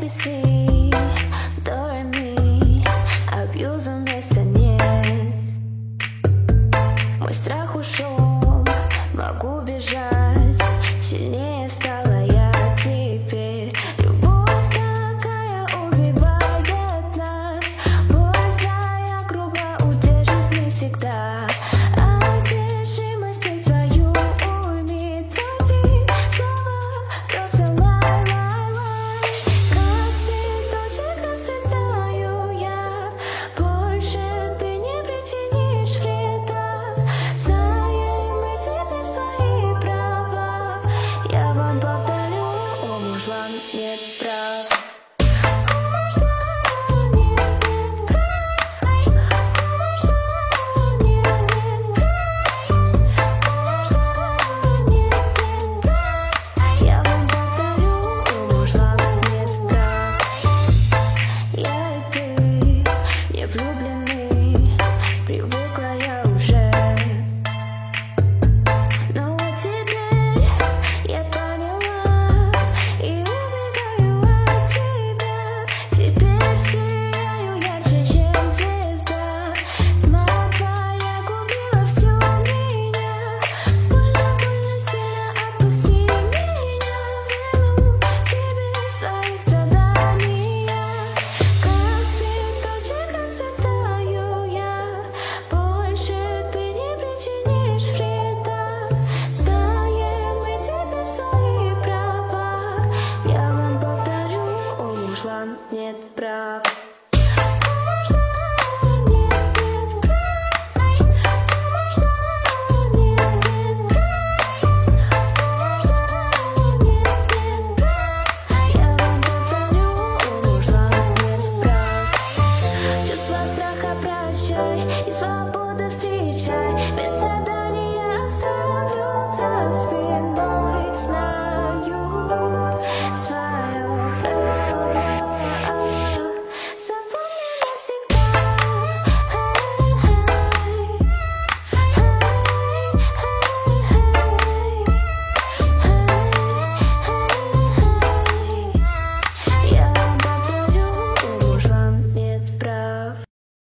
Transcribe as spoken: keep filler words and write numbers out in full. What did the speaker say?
би си, до ре ми, абьюза вместо нет. Мой страх ушел, могу бежать, сильнее стала я теперь. Любовь такая убивает нас, боль твоя грубо удержит не всегда. Одержимость свою уйми, твори снова просто лай-лай-лай. Как цветочек расцветаю я, больше ты не причинишь вреда. Знаем мы теперь свои права, я вам повторю, о мужлан нет прав.